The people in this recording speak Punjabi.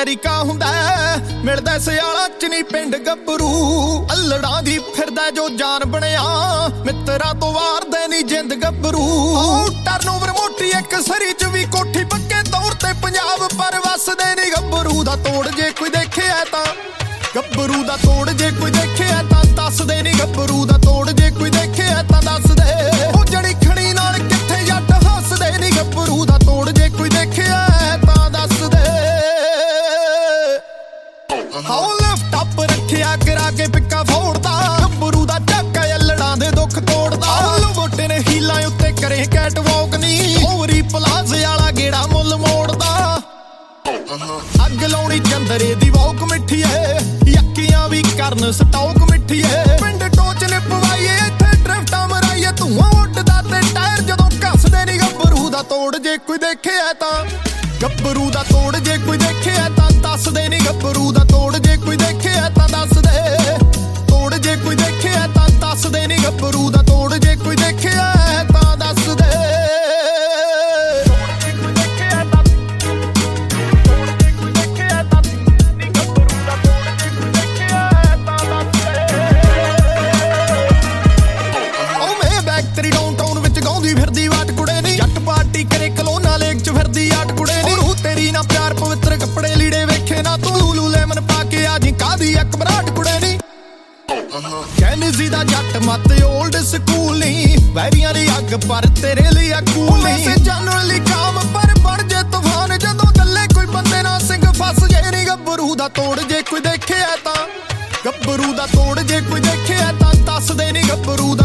ਅਮਰੀਕਾ ਹੁੰਦਾ ਮਿਲਦਾ ਸਿਆਲਾਂ ਚ ਨੀ ਪਿੰਡ ਗੱਭਰੂ ਅਲੜਾਂ ਦੀ ਫਿਰਦਾ ਜੋ ਜਾਨ ਬਣਿਆ ਮਿੱਤਰਾਂ ਤੋਂ ਵਾਰਦੇ ਨੀ ਜਿੰਦ ਗੱਭਰੂ ਟਰਨਓਵਰ ਮੋਟੀ ਇੱਕ ਸਰੀ ਚ ਵੀ ਕੋਠੀ ਪੱਕੇ ਤੌਰ ਤੇ ਪੰਜਾਬ ਪਰ ਵਸਦੇ ਨੀ ਗੱਭਰੂ ਦਾ ਤੋੜ ਜੇ ਕੋਈ ਦੇਖਿਆ ਤਾਂ ਗੱਭਰੂ ਦਾ ਤੋੜ ਜੇ ਕੋਈ ਦੇਖਿਆ ਤਾਂ ਦੱਸਦੇ ਨੀ ਗੱਭਰੂ ਦਾ ਤੋੜ ਜੇ ਕੋਈ ਦੇਖਿਆ ਤਾਂ ਦੱਸਦੇ ਉਹ ਜੜੀ ਖਣੀ ਨਾਲ ਕਿੱਥੇ ਜੱਟ ਹੱਸਦੇ ਨੀ ਗੱਭਰੂ ਦਾ ਤੋੜ ਜੇ ਕੋਈ ਦੇਖਿਆ ਤਾਂ ਦੱਸਦੇ ਹਾਉ ਲਿਫਟ ਅਪ ਰੱਖਿਆ ਕਰਾ ਕੇ ਪਿੱਕਾ ਫੋੜਦਾ ਗੱਭਰੂ ਦਾ ਝਾਕਾ ਅਲੜਾਂ ਦੇ ਦੁੱਖ ਤੋੜਦਾ ਲੋਟੇ ਨੇ ਹੀਲਾਂ ਉੱਤੇ ਕਰੇ ਕੈਟ ਵਾਕ ਨੀ ਓਵਰੀ ਪਲਾਜ਼ ਵਾਲਾ ਗੇੜਾ ਮੁੱਲ ਮੋੜਦਾ ਅੱਗ ਲਾਉਣੀ ਚੰਦਰੇ ਦੀ ਵੌਕ ਮਿੱਠੀ ਏ ਯੱਕੀਆਂ ਵੀ ਕਰਨ ਸਟੌਕ ਮਿੱਠੀ ਏ ਪਿੰਡ ਟੋਚ ਨੇ ਪਵਾਈਏ ਇੱਥੇ ਡਰਿਫਟਾਂ ਮਰਾਈਏ ਧੂਆਂ ਉੱਡਦਾ ਤੇ ਟਾਇਰ ਜਦੋਂ ਘੱਸਦੇ ਨੀ ਗੱਭਰੂ ਦਾ ਤੋੜ ਜੇ ਕੋਈ ਦੇਖਿਆ ਤਾਂ ਗੱਭਰੂ ਦਾ ਤੋੜ ਜੇ ਕੋਈ ਦੇਖਿਆ ਤਾਂ ਦੱਸਦੇ ਨੀ ਗੱਭਰੂ ਦਾ ਤੋੜ ਜੇ ਕੋਈ ਦੇਖਿਆ ਤਾਂ ਦੱਸਦੇ ਤੋੜ ਜੇ ਕੋਈ ਦੇਖਿਆ ਤਾਂ ਦੱਸਦੇ ਨੀ ਗੱਭਰੂ ਦਾ ਤੋੜ ਜੇ ਕੋਈ ਦੇਖਿਆ ਤਾਂ ਦੱਸਦੇ ਫਿਰਦੀ ਵਾਟ ਕੁੜੇ ਨੀ ਜੱਟ ਪਾਰਟੀ ਕਰੇ ਕਲੋਨਾ ਲੇਕ ਚ ਫਿਰਦੀ ਆਟ ਕੁੜੇ ਨੀ ਉਹ ਤੇਰੀ ਨਾ ਪਿਆਰ ਪਵਿੱਤਰ ਕੱਪੜੇ ਲੀੜੇ ਵੇਖੇ ਨਾ ਤੂੰ ਲੂਲੂ ਲੈਮਨ ਪਾ ਕੇ ਆ ਜੀ ਕਾਦੀ ਅਕਬਰਾਟ ਕੁੜੇ ਨੀ ਕੈਨੇਜ਼ੀ ਦਾ ਜੱਟ ਮੱਤ ਓਲਡ ਸਕੂਲ ਨੀ ਵੈਰੀਆਂ ਦੀ ਅੱਗ ਪਰ ਤੇਰੇ ਲਈ ਆ ਕੂਲ ਨੀ ਸੇ ਜਨਰਲੀ ਕਾਮ ਪਰ ਬਣ ਜੇ ਤੂਫਾਨ ਜਦੋਂ ਚੱਲੇ ਕੋਈ ਬੰਦੇ ਨਾਲ ਸਿੰਘ ਫਸ ਜੇ ਨੀ ਗੱਭਰੂ ਦਾ ਤੋੜ ਜੇ ਕੋਈ ਦੇਖਿਆ ਤਾਂ ਗੱਭਰੂ ਦਾ ਤੋੜ ਜੇ ਕੋਈ ਦੇਖਿਆ ਤਾਂ ਦੱਸਦੇ ਨੀ ਗੱਭਰੂ